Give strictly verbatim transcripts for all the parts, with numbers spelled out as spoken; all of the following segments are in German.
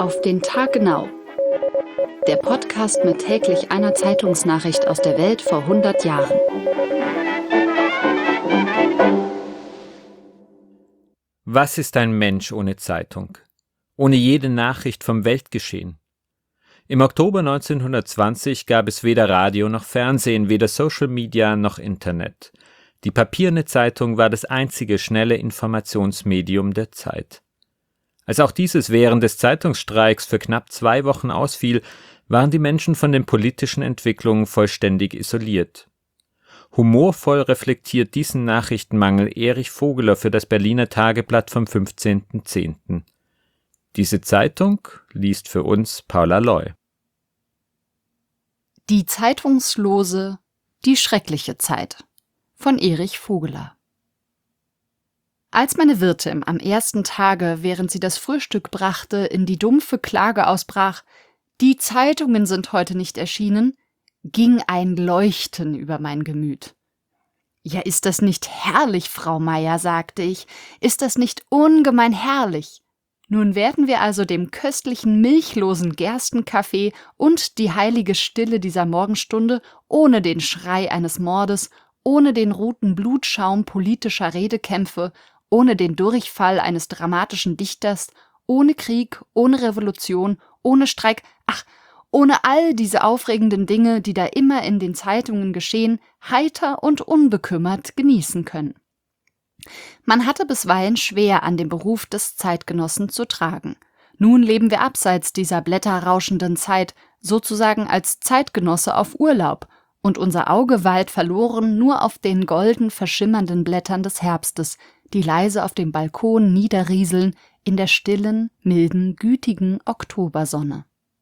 Auf den Tag genau. Der Podcast mit täglich einer Zeitungsnachricht aus der Welt vor hundert Jahren. Was ist ein Mensch ohne Zeitung? Ohne jede Nachricht vom Weltgeschehen? Im Oktober neunzehnhundertzwanzig gab es weder Radio noch Fernsehen, weder Social Media noch Internet. Die papierne Zeitung war das einzige schnelle Informationsmedium der Zeit. Als auch dieses während des Zeitungsstreiks für knapp zwei Wochen ausfiel, waren die Menschen von den politischen Entwicklungen vollständig isoliert. Humorvoll reflektiert diesen Nachrichtenmangel Erich Vogeler für das Berliner Tageblatt vom fünfzehnten zehnten Diese Zeitung liest für uns Paula Loy. Die zeitungslose, die schreckliche Zeit von Erich Vogeler. Als meine Wirtin am ersten Tage, während sie das Frühstück brachte, in die dumpfe Klage ausbrach, die Zeitungen sind heute nicht erschienen, ging ein Leuchten über mein Gemüt. Ja, ist das nicht herrlich, Frau Meier, sagte ich, ist das nicht ungemein herrlich? Nun werden wir also dem köstlichen milchlosen Gerstenkaffee und die heilige Stille dieser Morgenstunde ohne den Schrei eines Mordes, ohne den roten Blutschaum politischer Redekämpfe, ohne den Durchfall eines dramatischen Dichters, ohne Krieg, ohne Revolution, ohne Streik, ach, ohne all diese aufregenden Dinge, die da immer in den Zeitungen geschehen, heiter und unbekümmert genießen können. Man hatte bisweilen schwer an dem Beruf des Zeitgenossen zu tragen. Nun leben wir abseits dieser blätterrauschenden Zeit, sozusagen als Zeitgenosse auf Urlaub, und unser Auge weilt verloren nur auf den golden verschimmernden Blättern des Herbstes, die leise auf dem Balkon niederrieseln in der stillen, milden, gütigen Oktobersonne.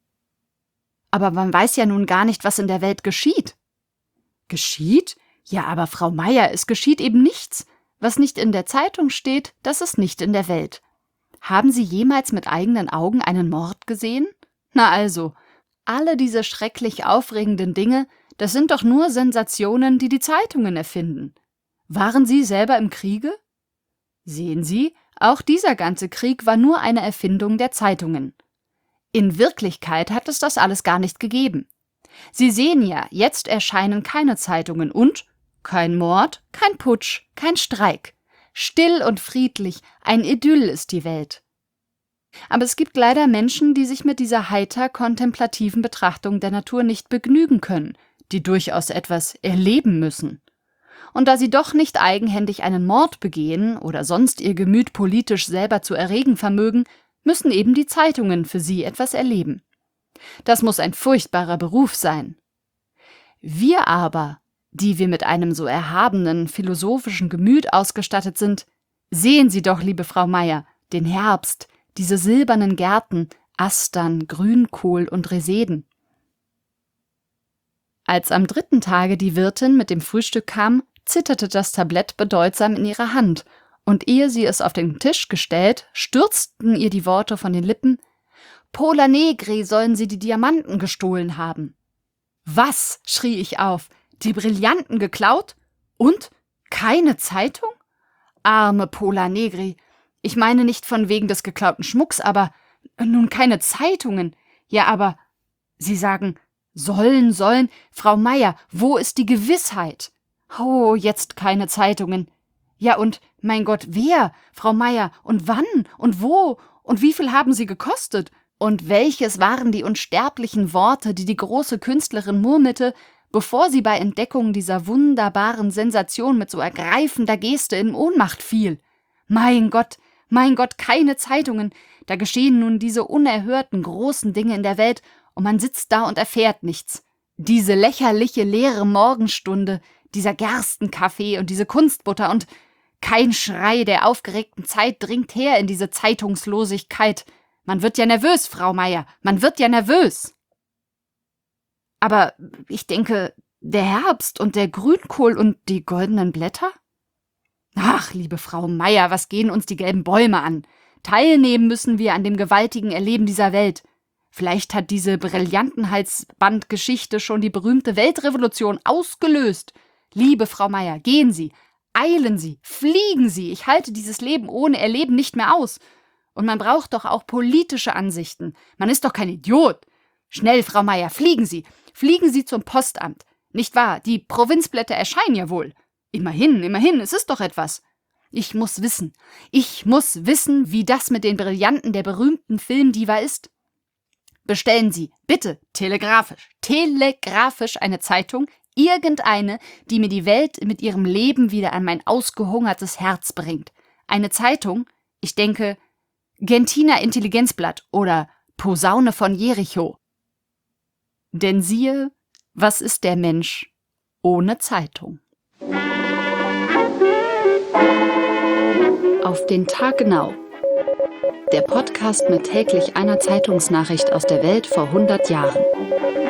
Aber man weiß ja nun gar nicht, was in der Welt geschieht. Geschieht? Ja, aber Frau Meier, es geschieht eben nichts. Was nicht in der Zeitung steht, das ist nicht in der Welt. Haben Sie jemals mit eigenen Augen einen Mord gesehen? Na also, alle diese schrecklich aufregenden Dinge, das sind doch nur Sensationen, die die Zeitungen erfinden. Waren Sie selber im Kriege? Sehen Sie, auch dieser ganze Krieg war nur eine Erfindung der Zeitungen. In Wirklichkeit hat es das alles gar nicht gegeben. Sie sehen ja, jetzt erscheinen keine Zeitungen und kein Mord, kein Putsch, kein Streik. Still und friedlich, ein Idyll ist die Welt. Aber es gibt leider Menschen, die sich mit dieser heiter kontemplativen Betrachtung der Natur nicht begnügen können, die durchaus etwas erleben müssen. Und da sie doch nicht eigenhändig einen Mord begehen oder sonst ihr Gemüt politisch selber zu erregen vermögen, müssen eben die Zeitungen für sie etwas erleben. Das muss ein furchtbarer Beruf sein. Wir aber, die wir mit einem so erhabenen, philosophischen Gemüt ausgestattet sind, sehen Sie doch, liebe Frau Meier, den Herbst, diese silbernen Gärten, Astern, Grünkohl und Reseden. Als am dritten Tage die Wirtin mit dem Frühstück kam, zitterte das Tablett bedeutsam in ihrer Hand, und ehe sie es auf den Tisch gestellt, stürzten ihr die Worte von den Lippen: »Pola Negri sollen sie die Diamanten gestohlen haben.« »Was?« schrie ich auf. »Die Brillanten geklaut? Und? Keine Zeitung? Arme Pola Negri. Ich meine nicht von wegen des geklauten Schmucks, aber nun keine Zeitungen. Ja, aber Sie sagen, sollen, sollen. Frau Meier, wo ist die Gewissheit? Oh, jetzt keine Zeitungen. Ja, und, mein Gott, wer? Frau Meier, und wann? Und wo? Und wie viel haben sie gekostet? Und welches waren die unsterblichen Worte, die die große Künstlerin murmelte, bevor sie bei Entdeckung dieser wunderbaren Sensation mit so ergreifender Geste in Ohnmacht fiel? Mein Gott, mein Gott, keine Zeitungen. Da geschehen nun diese unerhörten großen Dinge in der Welt, und man sitzt da und erfährt nichts. Diese lächerliche leere Morgenstunde, dieser Gerstenkaffee und diese Kunstbutter und kein Schrei der aufgeregten Zeit dringt her in diese Zeitungslosigkeit. Man wird ja nervös, Frau Meier, man wird ja nervös. Aber ich denke, der Herbst und der Grünkohl und die goldenen Blätter? Ach, liebe Frau Meier, was gehen uns die gelben Bäume an? Teilnehmen müssen wir an dem gewaltigen Erleben dieser Welt. Vielleicht hat diese Brillantenhalsbandgeschichte schon die berühmte Weltrevolution ausgelöst. Liebe Frau Meier, gehen Sie, eilen Sie, fliegen Sie, ich halte dieses Leben ohne Erleben nicht mehr aus. Und man braucht doch auch politische Ansichten. Man ist doch kein Idiot. Schnell, Frau Meier, fliegen Sie. Fliegen Sie zum Postamt. Nicht wahr? Die Provinzblätter erscheinen ja wohl. Immerhin, immerhin, es ist doch etwas. Ich muss wissen. Ich muss wissen, wie das mit den Brillanten der berühmten Filmdiva ist. Bestellen Sie, bitte, telegrafisch, telegrafisch eine Zeitung, irgendeine, die mir die Welt mit ihrem Leben wieder an mein ausgehungertes Herz bringt. Eine Zeitung, ich denke, Gentiner Intelligenzblatt oder Posaune von Jericho. Denn siehe, was ist der Mensch ohne Zeitung? Auf den Tag genau. Der Podcast mit täglich einer Zeitungsnachricht aus der Welt vor hundert Jahren.